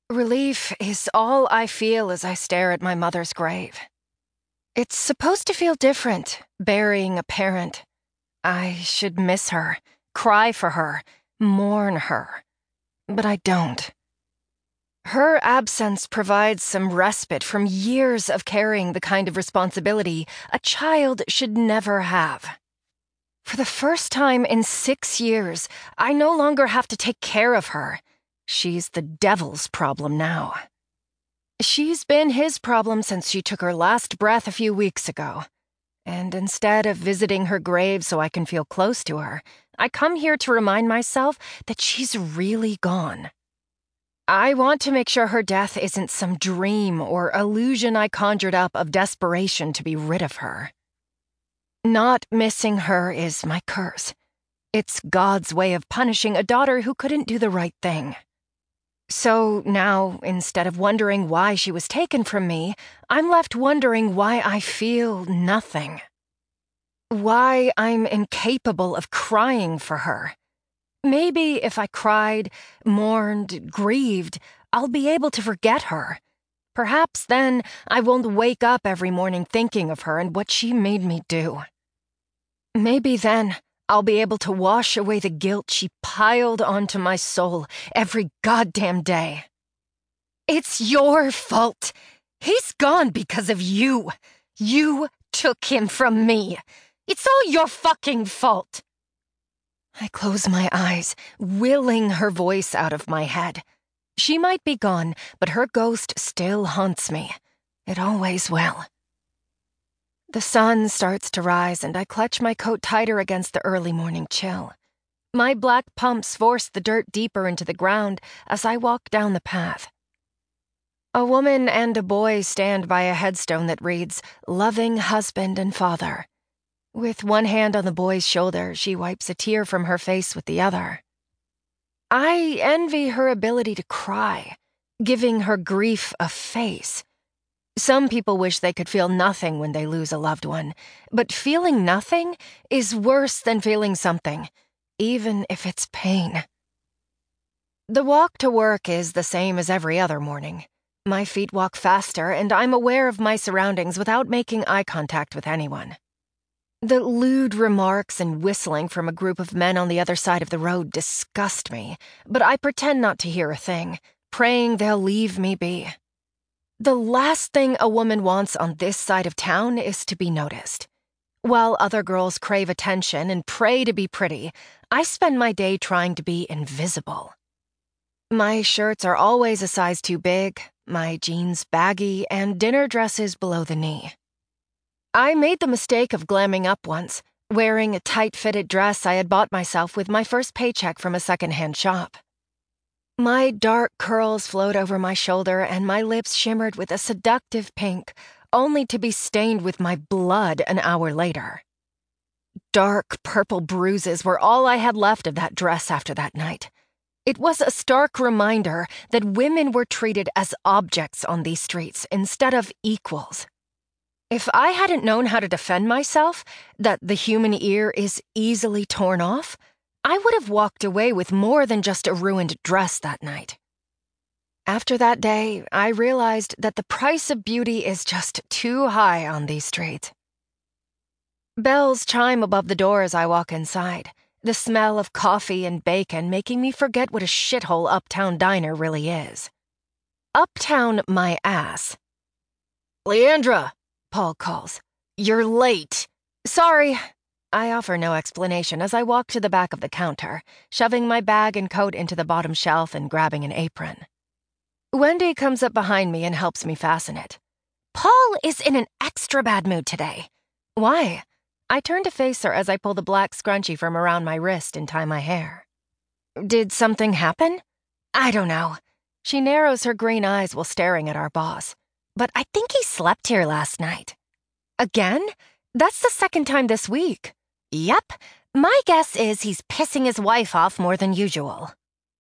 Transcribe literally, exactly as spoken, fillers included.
Relief is all I feel as I stare at my mother's grave. It's supposed to feel different, burying a parent. I should miss her, cry for her, mourn her. But I don't. Her absence provides some respite from years of carrying the kind of responsibility a child should never have. For the first time in six years, I no longer have to take care of her. She's the devil's problem now. She's been his problem since she took her last breath a few weeks ago. And instead of visiting her grave so I can feel close to her, I come here to remind myself that she's really gone. I want to make sure her death isn't some dream or illusion I conjured up of desperation to be rid of her. Not missing her is my curse. It's God's way of punishing a daughter who couldn't do the right thing. So now, instead of wondering why she was taken from me, I'm left wondering why I feel nothing. Why I'm incapable of crying for her. Maybe if I cried, mourned, grieved, I'll be able to forget her. Perhaps then I won't wake up every morning thinking of her and what she made me do. Maybe then I'll be able to wash away the guilt she piled onto my soul every goddamn day. It's your fault. He's gone because of you. You took him from me. It's all your fucking fault. I close my eyes, willing her voice out of my head. She might be gone, but her ghost still haunts me. It always will. The sun starts to rise, and I clutch my coat tighter against the early morning chill. My black pumps force the dirt deeper into the ground as I walk down the path. A woman and a boy stand by a headstone that reads, "Loving husband and father." With one hand on the boy's shoulder, she wipes a tear from her face with the other. I envy her ability to cry, giving her grief a face. Some people wish they could feel nothing when they lose a loved one, but feeling nothing is worse than feeling something, even if it's pain. The walk to work is the same as every other morning. My feet walk faster, and I'm aware of my surroundings without making eye contact with anyone. The lewd remarks and whistling from a group of men on the other side of the road disgust me, but I pretend not to hear a thing, praying they'll leave me be. The last thing a woman wants on this side of town is to be noticed. While other girls crave attention and pray to be pretty, I spend my day trying to be invisible. My shirts are always a size too big, my jeans baggy, and dinner dresses below the knee. I made the mistake of glamming up once, wearing a tight-fitted dress I had bought myself with my first paycheck from a secondhand shop. My dark curls flowed over my shoulder and my lips shimmered with a seductive pink, only to be stained with my blood an hour later. Dark purple bruises were all I had left of that dress after that night. It was a stark reminder that women were treated as objects on these streets instead of equals. If I hadn't known how to defend myself, that the human ear is easily torn off, I would have walked away with more than just a ruined dress that night. After that day, I realized that the price of beauty is just too high on these streets. Bells chime above the door as I walk inside, the smell of coffee and bacon making me forget what a shithole Uptown Diner really is. Uptown my ass. "Leandra!" Paul calls. "You're late." "Sorry." I offer no explanation as I walk to the back of the counter, shoving my bag and coat into the bottom shelf and grabbing an apron. Wendy comes up behind me and helps me fasten it. "Paul is in an extra bad mood today." "Why?" I turn to face her as I pull the black scrunchie from around my wrist and tie my hair. "Did something happen?" "I don't know." She narrows her green eyes while staring at our boss. "But I think he slept here last night." "Again? That's the second time this week." "Yep. My guess is he's pissing his wife off more than usual."